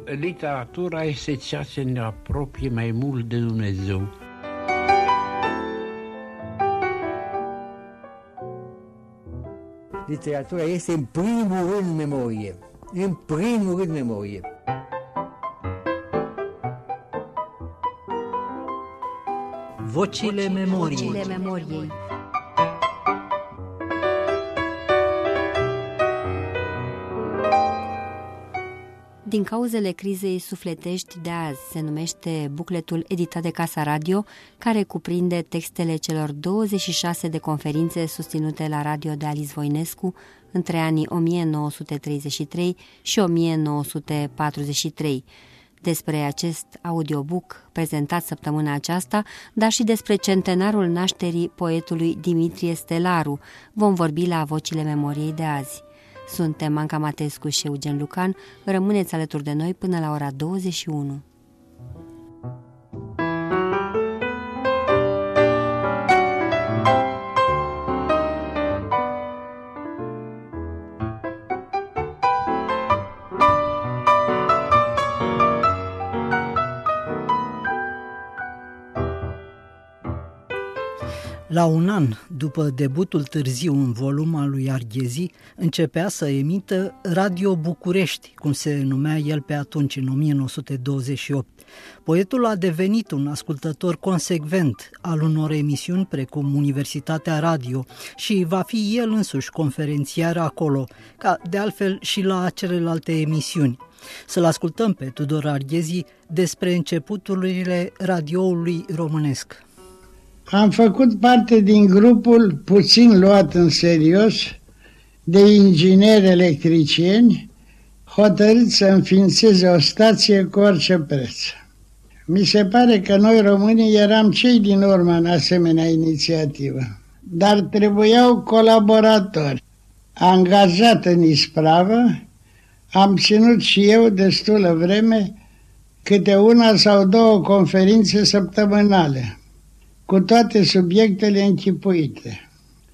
literatura este ceea ce ne apropie mai mult de Dumnezeu. Literatura este în primul rând memorie. În primul rând memorie. Vocile memoriei. Din cauzele crizei sufletești de azi se numește bucletul editat de Casa Radio, care cuprinde textele celor 26 de conferințe susținute la radio de Alice Voinescu între anii 1933 și 1943. Despre acest audiobook prezentat săptămâna aceasta, dar și despre centenarul nașterii poetului Dimitrie Stelaru, vom vorbi la Vocile Memoriei de azi. Suntem Anca Matescu și Eugen Lucan. Rămâneți alături de noi până la ora 21. La un an după debutul târziu în volum al lui Arghezi, începea să emită Radio București, cum se numea el pe atunci, în 1928. Poetul a devenit un ascultător consecvent al unor emisiuni precum Universitatea Radio și va fi el însuși conferențiar acolo, ca de altfel și la celelalte emisiuni. Să-l ascultăm pe Tudor Arghezi despre începuturile radioului românesc. Am făcut parte din grupul puțin luat în serios de ingineri electricieni hotărâți să înființeze o stație cu orice preț. Mi se pare că noi românii eram cei din urmă în asemenea inițiativă, dar trebuiau colaboratori. Angajat în ispravă, am ținut și eu destulă vreme câte una sau două conferințe săptămânale, cu toate subiectele închipuite.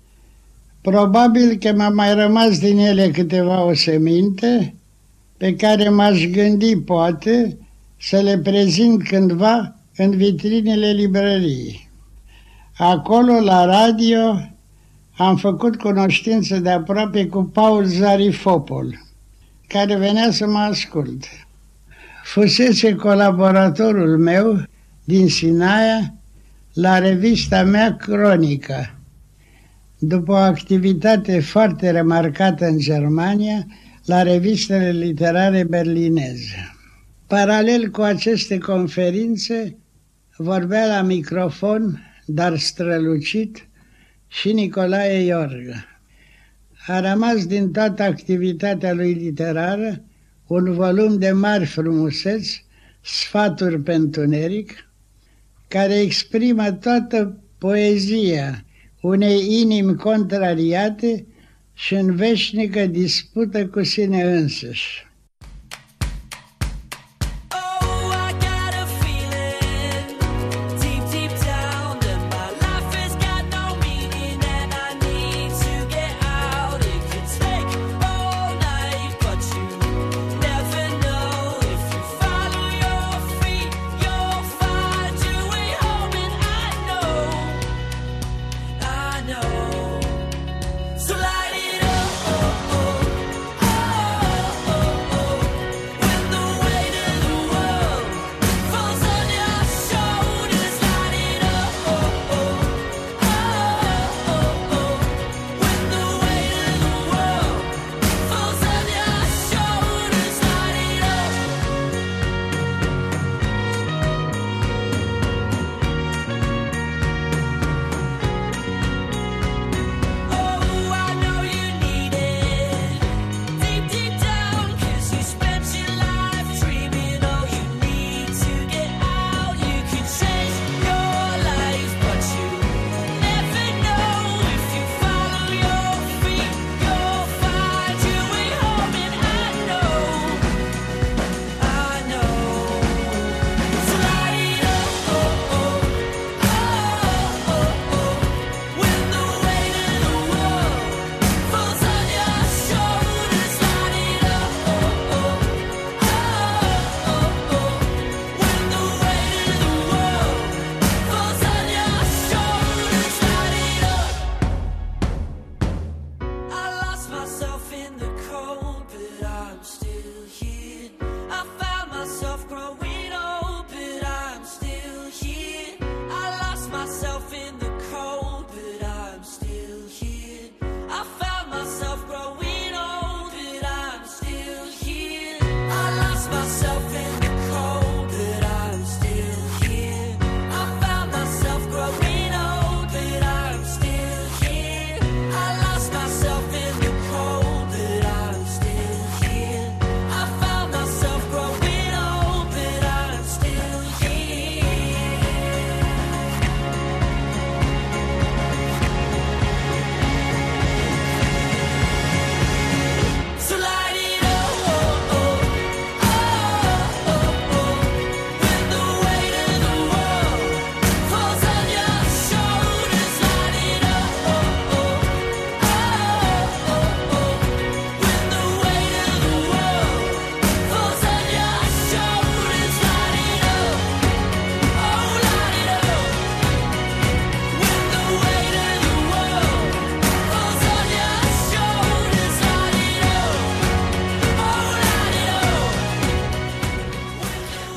Probabil că mi-a mai rămas din ele câteva oseminte pe care m-aș gândi, poate, să le prezint cândva în vitrinele librăriei. Acolo, la radio, am făcut cunoștință de aproape cu Paul Zarifopol, care venea să mă asculte. Fusese colaboratorul meu din Sinaia la revista mea Cronica, după o activitate foarte remarcată în Germania, la revistele literare berlineze. Paralel cu aceste conferințe, vorbea la microfon, dar strălucit, și Nicolae Iorga. A rămas din toată activitatea lui literară un volum de mari frumuseți, Sfaturi pe întuneric, care exprimă toată poezia unei inimi contrariate și în veșnică dispută cu sine însăși.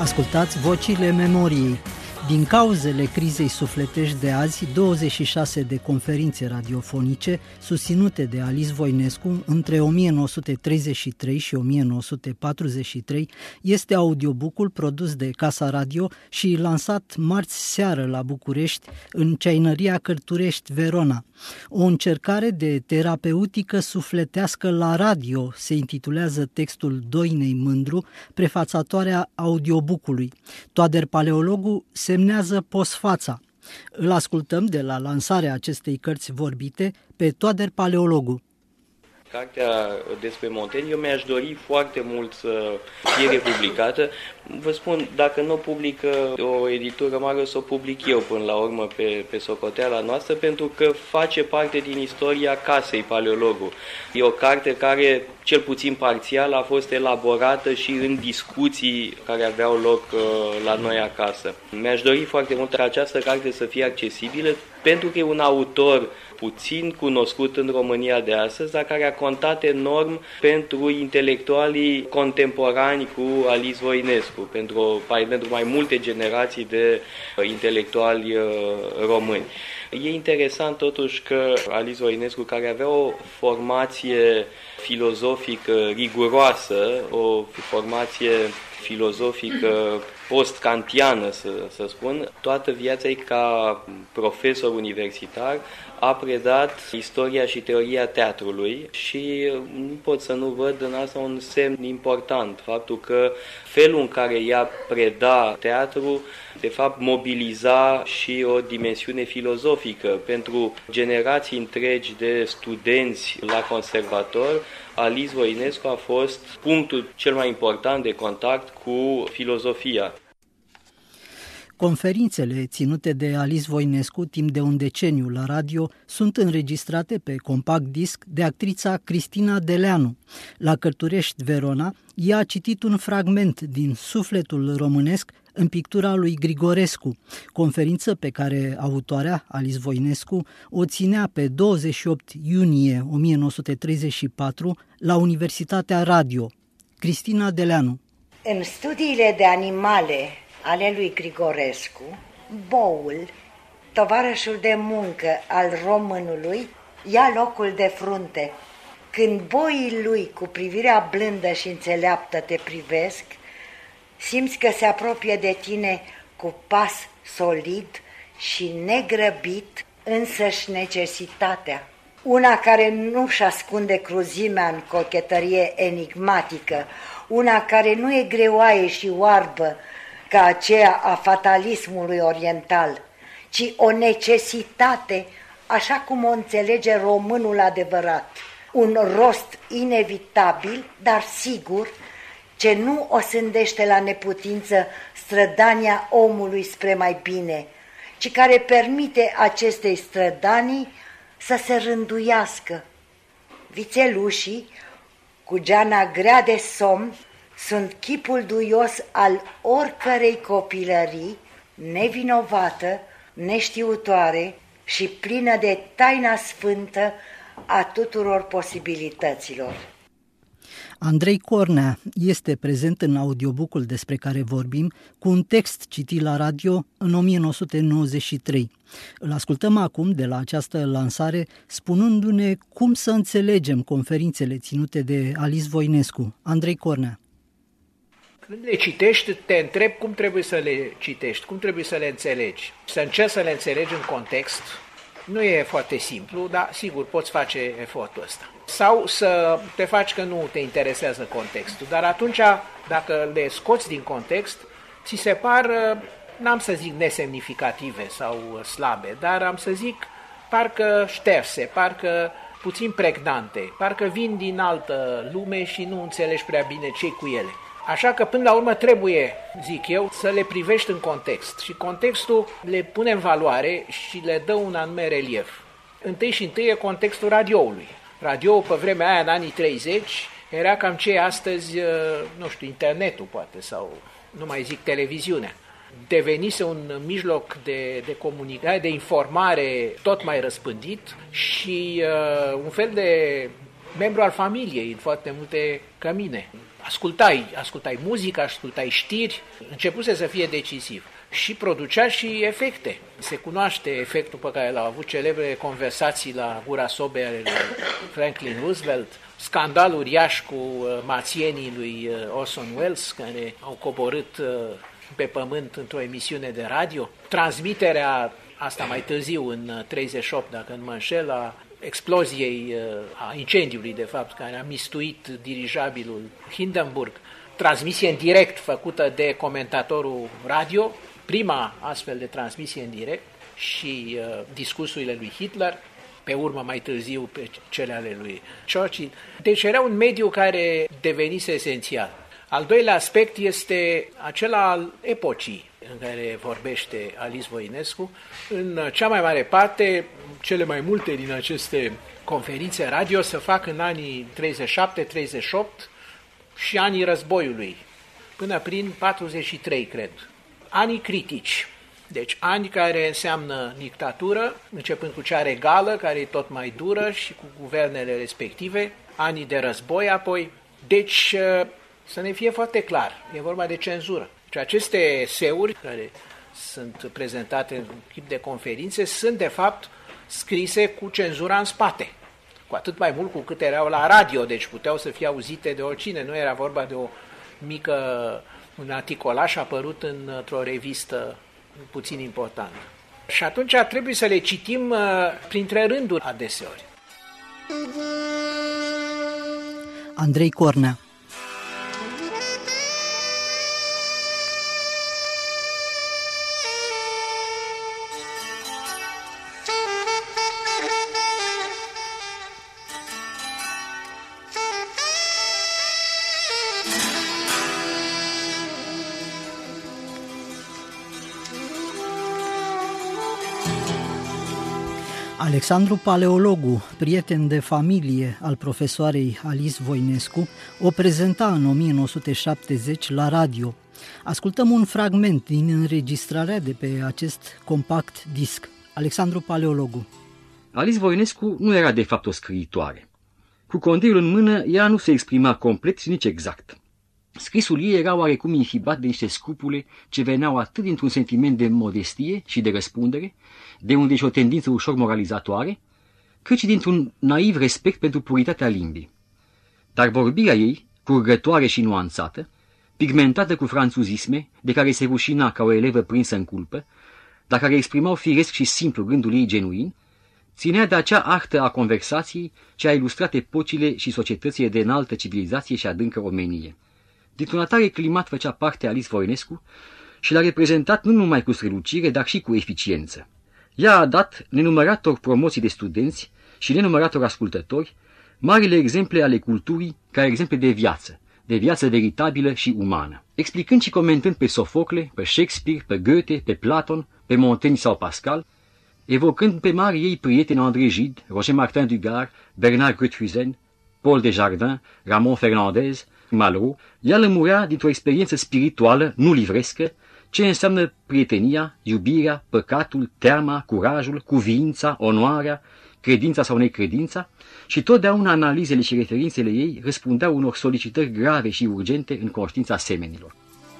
Ascultați Vocile Memoriei. Din cauzele crizei sufletești de azi, 26 de conferințe radiofonice susținute de Alice Voinescu între 1933 și 1943 este audiobook-ul produs de Casa Radio și lansat marți seară la București, în Ceainăria Cărturești, Verona. O încercare de terapeutică sufletească la radio se intitulează textul Doinei Mândru, prefațatoarea audiobook-ului. Toader Paleologu semnează postfața. Îl ascultăm de la lansarea acestei cărți vorbite pe Toader Paleologu. Cartea despre Montaigne, eu mi-aș dori foarte mult să fie republicată. Vă spun, dacă nu o publică o editură mare, o să o public eu până la urmă pe socoteala noastră, pentru că face parte din istoria casei Paleologu. E o carte care, cel puțin parțial, a fost elaborată și în discuții care aveau loc la noi acasă. Mi-aș dori foarte mult ca această carte să fie accesibilă, pentru că e un autor puțin cunoscut în România de astăzi, dar care a contat enorm pentru intelectualii contemporani cu Alice Voinescu, pentru mai multe generații de intelectuali români. E interesant totuși că Alice Voinescu, care avea o formație filozofică riguroasă, o formație filozofică post-kantiană, să spun, toată viața ei ca profesor universitar a predat istoria și teoria teatrului și nu pot să nu văd în asta un semn important, faptul că felul în care ea preda teatru, de fapt, mobiliza și o dimensiune filozofică pentru generații întregi de studenți la conservator. Alice Voinescu a fost punctul cel mai important de contact cu filozofia. Conferințele ținute de Alice Voinescu timp de un deceniu la radio sunt înregistrate pe compact disc de actrița Cristina Deleanu. La Cărturești, Verona, ea a citit un fragment din Sufletul românesc în pictura lui Grigorescu, conferință pe care autoarea, Alice Voinescu, o ținea pe 28 iunie 1934 la Universitatea Radio. Cristina Deleanu. În studiile de animale ale lui Grigorescu, boul, tovarășul de muncă al românului, ia locul de frunte. Când boii lui cu privirea blândă și înțeleaptă te privesc, simți că se apropie de tine cu pas solid și negrăbit însăși necesitatea. Una care nu-și ascunde cruzimea în cochetărie enigmatică, una care nu e greoaie și oarbă ca aceea a fatalismului oriental, ci o necesitate, așa cum o înțelege românul adevărat, un rost inevitabil, dar sigur, ce nu o sândește la neputință strădania omului spre mai bine, ci care permite acestei strădanii să se rânduiască. Vițelușii, cu geana grea de somn, sunt chipul duios al oricărei copilării, nevinovată, neștiutoare și plină de taina sfântă a tuturor posibilităților. Andrei Cornea este prezent în audiobook-ul despre care vorbim, cu un text citit la radio în 1993. Îl ascultăm acum de la această lansare, spunându-ne cum să înțelegem conferințele ținute de Alice Voinescu. Andrei Cornea. Când le citești, te întrebi cum trebuie să le citești, cum trebuie să le înțelegi. Să încerci să le înțelegi în context. Nu e foarte simplu, dar sigur poți face efortul ăsta. Sau să te faci că nu te interesează contextul. Dar atunci, dacă le scoți din context, ți se par, n-am să zic nesemnificative sau slabe, dar am să zic parcă șterse, parcă puțin pregnante, parcă vin din altă lume și nu înțelegi prea bine ce-i cu ele. Așa că, până la urmă, trebuie, zic eu, să le privești în context. Și contextul le pune în valoare și le dă un anume relief. Întâi și întâi e contextul radioului. Radioul, pe vremea aia, în anii 30, era cam ce e astăzi, nu știu, internetul, poate, sau nu mai zic televiziunea. Devenise un mijloc de comunicare, de informare tot mai răspândit și un fel de membru al familiei în foarte multe cămine. Ascultai muzică, ascultai știri, începuse să fie decisiv. Și producea și efecte. Se cunoaște efectul pe care l-au avut celebre conversații la gura sobei ale lui Franklin Roosevelt, scandalul uriaș cu mațienii lui Orson Welles, care au coborât pe pământ într-o emisiune de radio, transmiterea, asta mai târziu, în 38, dacă nu mă înșel, a exploziei, a incendiului, de fapt, care a mistuit dirijabilul Hindenburg, transmisie în direct făcută de comentatorul radio, prima astfel de transmisie în direct, și discursurile lui Hitler, pe urmă mai târziu pe cele ale lui Churchill. Deci era un mediu care devenise esențial. Al doilea aspect este acela al epocii în care vorbește Alice Voinescu. În cea mai mare parte, cele mai multe din aceste conferințe radio se fac în anii 37-38 și anii războiului, până prin 43, cred. Anii critici, deci ani care înseamnă dictatură, începând cu cea regală, care e tot mai dură, și cu guvernele respective, anii de război apoi. Deci, să ne fie foarte clar, e vorba de cenzură. Și aceste eseuri care sunt prezentate în tip de conferințe sunt, de fapt, scrise cu cenzura în spate. Cu atât mai mult cu cât erau la radio, deci puteau să fie auzite de oricine. Nu era vorba de un articolaș apărut într-o revistă puțin importantă. Și atunci trebuie să le citim printre rânduri adeseori. Andrei Cornea. Alexandru Paleologu, prieten de familie al profesoarei Alice Voinescu, o prezenta în 1970 la radio. Ascultăm un fragment din înregistrarea de pe acest compact disc. Alexandru Paleologu. Alice Voinescu nu era de fapt o scriitoare. Cu condeiul în mână, ea nu se exprima complet și nici exact. Scrisul ei era oarecum inhibat de niște scrupule ce veneau atât dintr-un sentiment de modestie și de răspundere, de unde și o tendință ușor moralizatoare, cât și dintr-un naiv respect pentru puritatea limbii. Dar vorbirea ei, curgătoare și nuanțată, pigmentată cu franțuzisme, de care se rușina ca o elevă prinsă în culpă, dar care exprimau firesc și simplu gândul ei genuin, ținea de acea artă a conversației ce a ilustrat epocile și societățile de înaltă civilizație și adâncă omenie. Dintr-un atare climat făcea parte Alice Voinescu și l-a reprezentat nu numai cu strălucire, dar și cu eficiență. Ea a dat nenumărator promoții de studenți și nenumărator ascultători marile exemple ale culturii ca exemple de viață veritabilă și umană. Explicând și comentând pe Sofocle, pe Shakespeare, pe Goethe, pe Platon, pe Montaigne sau Pascal, evocând pe mari ei prieteni André Gide, Roger Martin Dugard, Bernard Grothuizen, Paul Desjardins, Ramon Fernandez, Malraux, ea lămurea dintr-o experiență spirituală, nu livrescă, ce înseamnă prietenia, iubirea, păcatul, teama, curajul, cuviința, onoarea, credința sau necredința, și totdeauna analizele și referințele ei răspundeau unor solicitări grave și urgente în conștiința semenilor.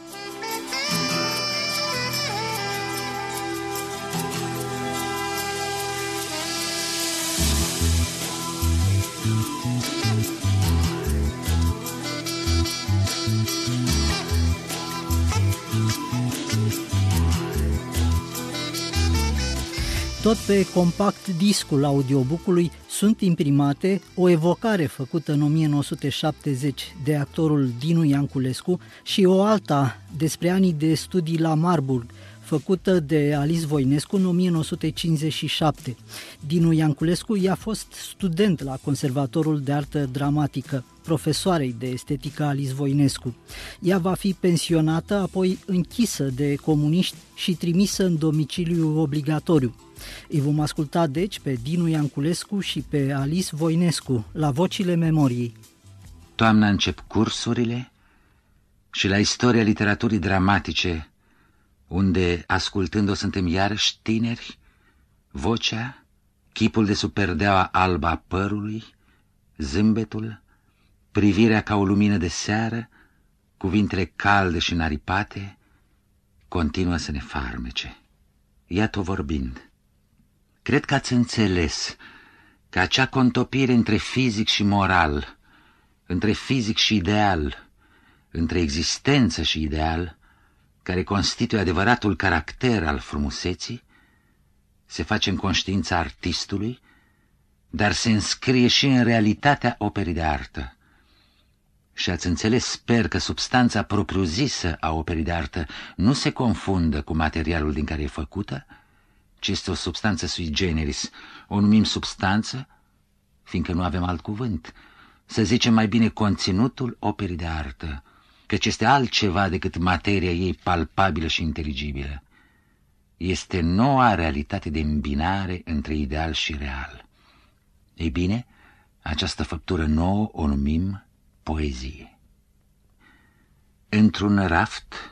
Tot pe compact discul audiobook-ului sunt imprimate o evocare făcută în 1970 de actorul Dinu Ianculescu și o alta despre anii de studii la Marburg, făcută de Alice Voinescu în 1957. Dinu Ianculescu i-a fost student la Conservatorul de Artă Dramatică, profesoarei de estetică Alice Voinescu. Ea va fi pensionată, apoi închisă de comuniști și trimisă în domiciliu obligatoriu. Îi vom asculta deci pe Dinu Ianculescu și pe Alice Voinescu la Vocile Memoriei. Toamna încep cursurile și la istoria literaturii dramatice, unde, ascultând-o, suntem iarăși tineri, vocea, chipul de sub perdeaua albă a părului, Zâmbetul, privirea ca o lumină de seară, cuvintele calde și înaripate, continuă să ne farmece. Iată-o vorbind. Cred că ați înțeles că acea contopire între fizic și moral, între fizic și ideal, între existență și ideal, care constituie adevăratul caracter al frumuseții, se face în conștiința artistului, dar se înscrie și în realitatea operii de artă. Și ați înțeles, sper, că substanța propriu-zisă a operii de artă nu se confundă cu materialul din care e făcută, ci este o substanță sui generis. O numim substanță, fiindcă nu avem alt cuvânt. Să zicem mai bine conținutul operii de artă, căci este altceva decât materia ei palpabilă și inteligibilă. Este noua realitate de îmbinare între ideal și real. Ei bine, această făptură nouă o numim poezie. Într-un raft,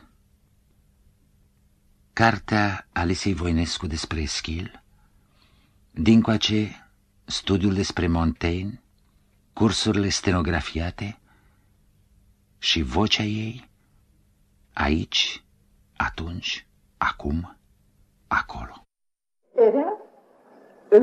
cartea Alisei Voinescu despre Eschil, dincoace studiul despre Montaigne, cursurile stenografiate și vocea ei, aici, atunci, acum, acolo. Era în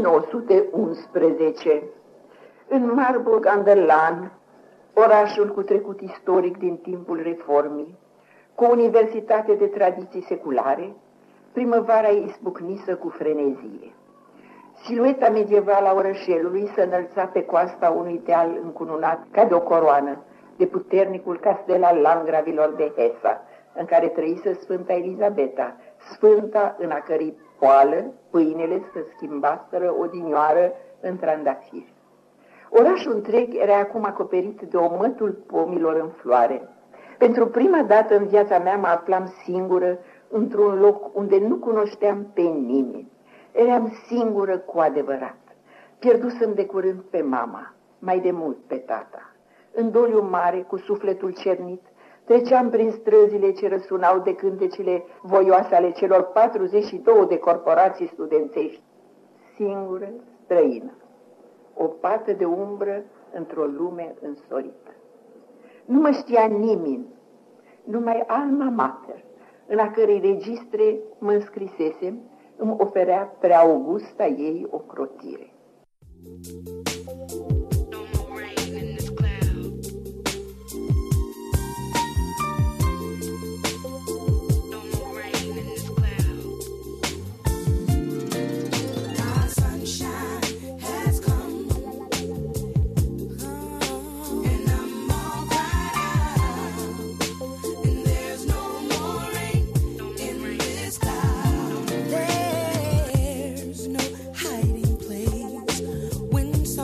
1911, în Marburg-an-der-Lahn, orașul cu trecut istoric din timpul Reformii, cu o universitate de tradiții seculare, primăvara izbucnisă cu frenezie. Silueta medievală a orășelului se înălța pe coasta unui deal încununat ca de o coroană, de puternicul castel al landgravilor de Hesa, în care trăise Sfânta Elisabeta, sfânta în a cărei poală pâinele se schimbaseră odinioară în trandafiri. Orașul întreg era acum acoperit de omătul pomilor în floare. Pentru prima dată în viața mea mă aflam singură într-un loc unde nu cunoșteam pe nimeni. Eram singură cu adevărat. Pierdusem de curând pe mama, mai de mult pe tata. În doliu mare, cu sufletul cernit, treceam prin străzile ce răsunau de cântecele voioase ale celor 42 de corporații studențești. Singură, străină. O pată de umbră într-o lume însorită. Nu mă știa nimeni, numai alma mater, în a cărei registre mă înscrisesem, îmi oferea prea augusta ei ocrotire. There's no hiding place when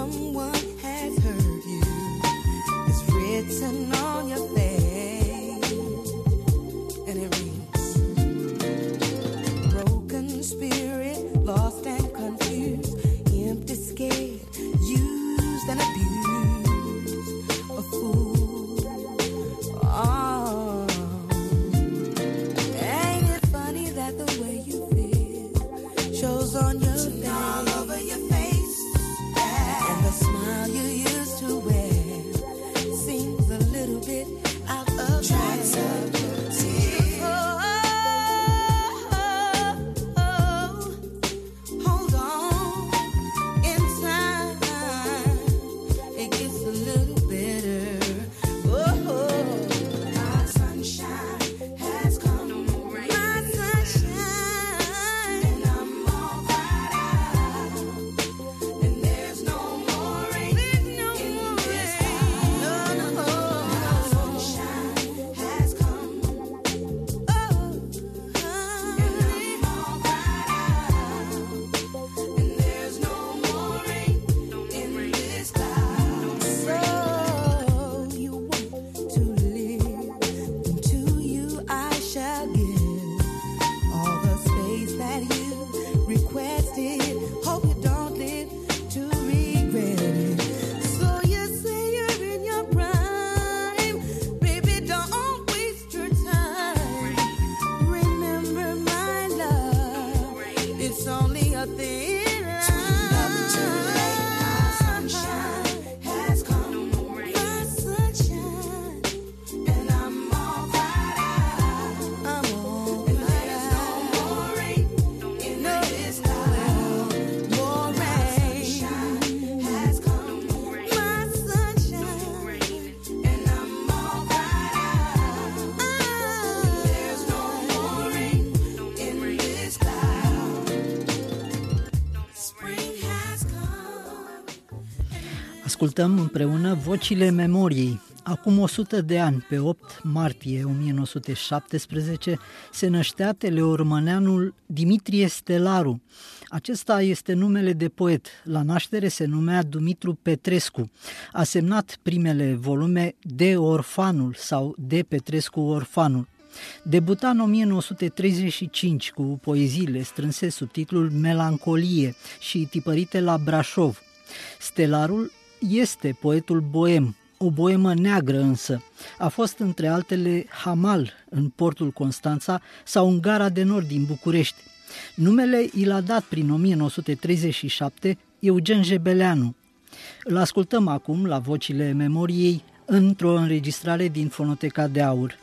Ascultăm împreună Vocile Memoriei. Acum 100 de ani, pe 8 martie 1917, se năștea teleormăneanul Dimitrie Stelaru. Acesta este numele de poet. La naștere se numea Dumitru Petrescu. A semnat primele volume De Orfanul sau De Petrescu Orfanul. Debuta în 1935 cu poeziile strânse sub titlul Melancolie și tipărite la Brașov. Stelarul este poetul boem, o boemă neagră însă. A fost între altele hamal în portul Constanța sau în gara de nord din București. Numele i l-a dat prin 1937 Eugen Jebeleanu. Îl ascultăm acum la Vocile Memoriei într-o înregistrare din Fonoteca de Aur.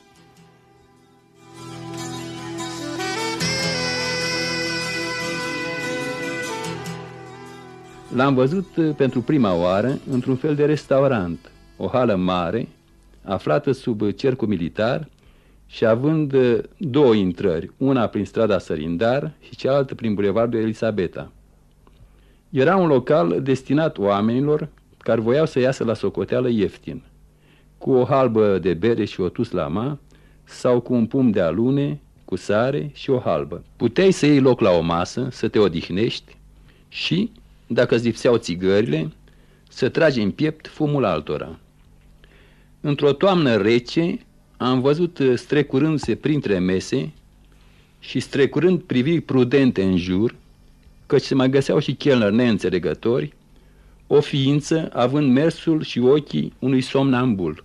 L-am văzut pentru prima oară într-un fel de restaurant, o hală mare, aflată sub cercul militar și având două intrări, una prin strada Sărindar și cealaltă prin bulevardul Elisabeta. Era un local destinat oamenilor care voiau să iasă la socoteală ieftin, cu o halbă de bere și o tuslama sau cu un pumn de alune, cu sare și o halbă. Puteai să iei loc la o masă, să te odihnești și, dacă îți lipseau țigările, să tragi în piept fumul altora. Într-o toamnă rece am văzut strecurându-se printre mese și strecurând priviri prudente în jur, căci se mai găseau și chelneri neînțelegători, o ființă având mersul și ochii unui somnambul.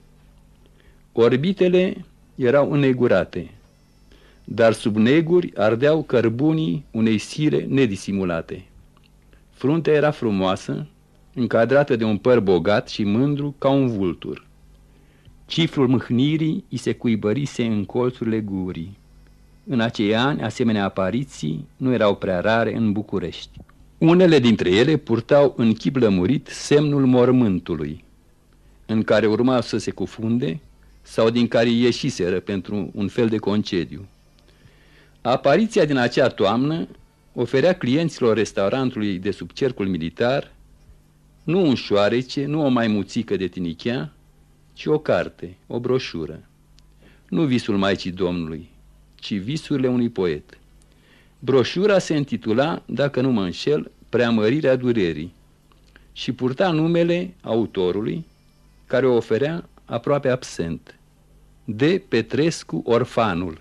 Orbitele erau înnegurate, dar sub neguri ardeau cărbunii unei sire nedisimulate. Fruntea era frumoasă, încadrată de un păr bogat și mândru ca un vultur. Cifrul mâhnirii îi se cuibărise în colțurile gurii. În acei ani, asemenea apariții nu erau prea rare în București. Unele dintre ele purtau în chip lămurit semnul mormântului, în care urma să se cufunde sau din care ieșiseră pentru un fel de concediu. Apariția din acea toamnă oferea clienților restaurantului de sub cercul militar nu un șoarece, nu o maimuțică de tinichea, ci o carte, o broșură. Nu visul Maicii Domnului, ci visurile unui poet. Broșura se intitula, dacă nu mă înșel, Preamărirea durerii și purta numele autorului, care o oferea aproape absent, De Petrescu Orfanul.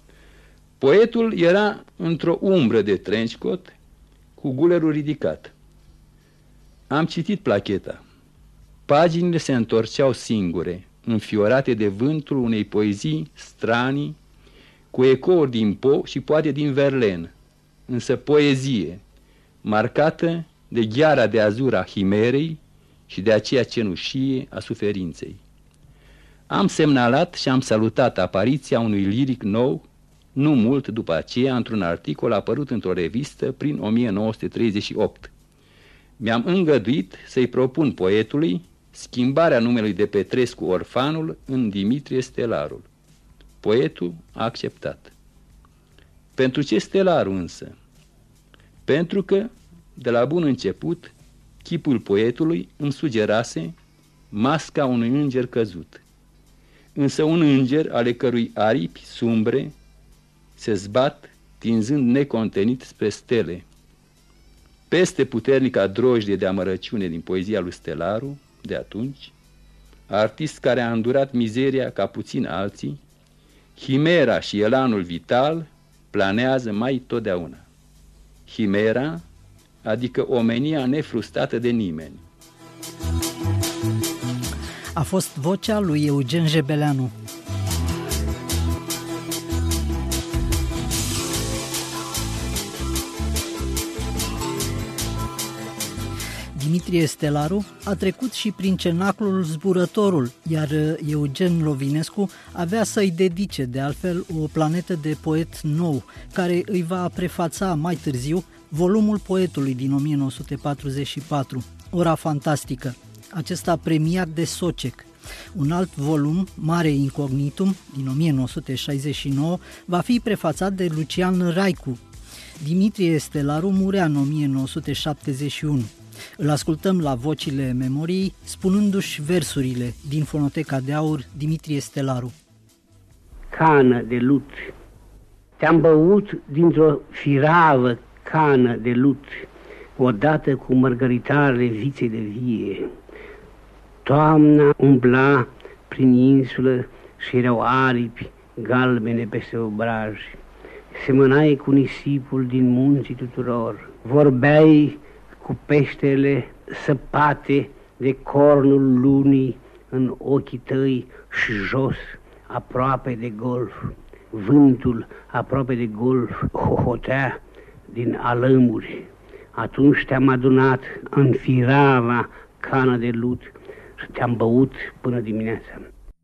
Poetul era într-o umbră de trenchcoat cu gulerul ridicat. Am citit placheta. Paginile se întorceau singure, înfiorate de vântul unei poezii stranii, cu ecouri din Po și poate din Verlaine, însă poezie, marcată de gheara de azur a himerei și de aceea cenușie a suferinței. Am semnalat și am salutat apariția unui liric nou, nu mult după aceea, într-un articol apărut într-o revistă prin 1938. Mi-am îngăduit să-i propun poetului schimbarea numelui de Petrescu Orfanul în Dimitrie Stelarul. Poetul a acceptat. Pentru ce Stelaru însă? Pentru că, de la bun început, chipul poetului îmi sugerase masca unui înger căzut. Însă un înger ale cărui aripi sumbre se zbat, tinzând necontenit spre stele. Peste puternica drojdie de amărăciune din poezia lui Stelaru, de atunci, artist care a îndurat mizeria ca puțin alții, himera și elanul vital planează mai totdeauna. Himera, adică omenia nefrustată de nimeni. A fost vocea lui Eugen Jebeleanu. Dimitrie Stelaru a trecut și prin cenaclul Zburătorul, iar Eugen Lovinescu avea să-i dedice, de altfel, o planetă de poet nou, care îi va prefața mai târziu volumul poetului din 1944, Ora Fantastică, acesta premiat de Socek. Un alt volum, Mare Incognitum, din 1969, va fi prefațat de Lucian Raicu. Dimitrie Stelaru murea în 1971. Îl ascultăm la vocile memoriei, spunându-și versurile din Fonoteca de Aur Dimitrie Stelaru. Cană de lut, te-am băut dintr-o firavă cană de lut, odată cu mărgăritarele viței de vie. Toamna umbla prin insulă și erau aripi galbene peste obraji. Semănai cu nisipul din munții tuturor. Vorbeai cu peștele săpate de cornul lunii în ochii tăi și jos, aproape de golf. Vântul aproape de golf hohotea din alămuri. Atunci te-am adunat în firava cană de lut și te-am băut până dimineața.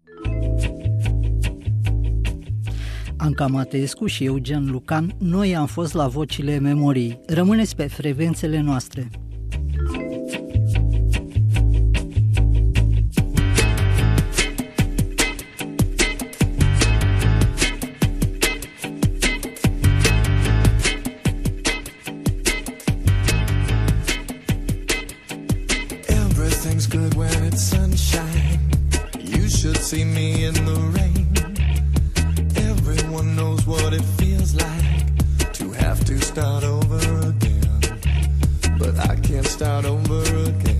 Anca Mateescu și Eugen Lucan, noi am fost la vocile memoriei. Rămâneți pe frecvențele noastre. Everything's good when it's sunshine. You should see me in the rain. Everyone knows what it feels like to have to start over again. But I can't start over again.